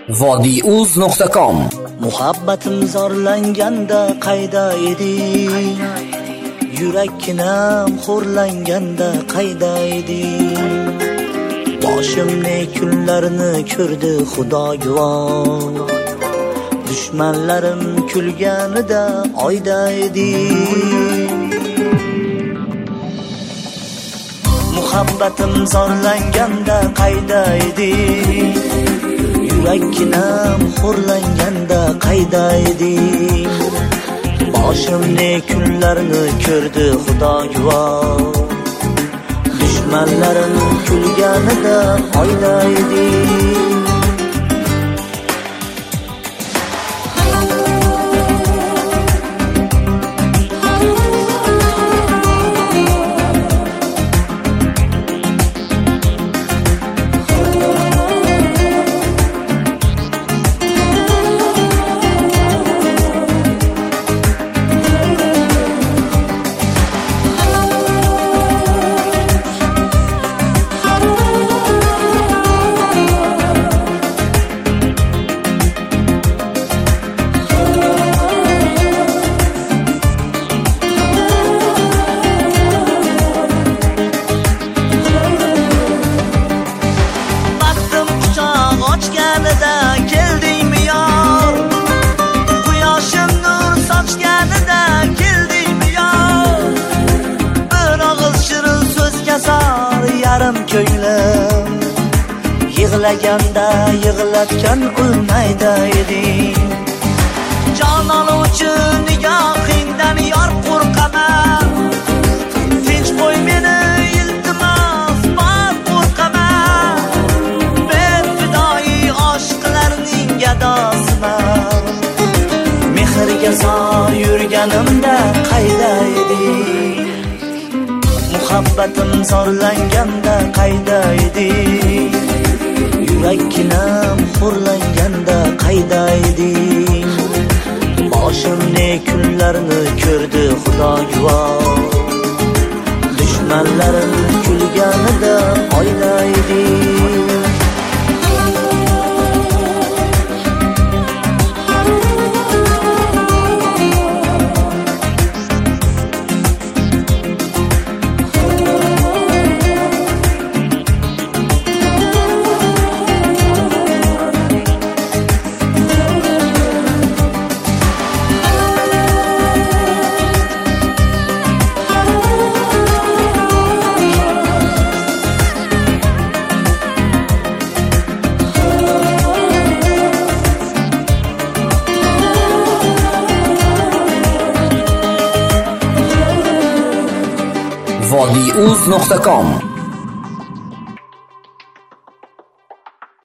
vodiuz.com. Muhabbatim zorlanganda qayda eding? Yurakkinam xo'rlanganda qayda eding? Boshimni kunlarni ko'rdi Xudo guvoh. Dushmanlarim kulganida oyda eding. Muhabbatim zorlanganda qayda eding? Yurakkinam xo'rlanganda qayda eding? Boshimni kunlarni ko'rdi Xudo guvoh. Dushmanlarim kulganida oyda eding. Keldingmi yor? Quyoshim nur sochganida keldingmi yor? Bir og'iz shirin so'z kasar yarim ko'nglim. Yig'laganda yig'latgan ulmayda eding. Jon oluvchi nigohingdan yor qo'rqaman. Tinch qo'y meni iltimos, bor qo'rqaman. Men fidoyi oshqlarning gadosiman. Mehrga soy yurganimda qayda eding? Muhabbatim zorlanganda qayda eding? Yurakkinam xo'rlanganda qayda eding? Boshimni kunlarni ko'rdi Xudo guvoh. Dushmanlarim kulganida oyda eding. vodiuz.com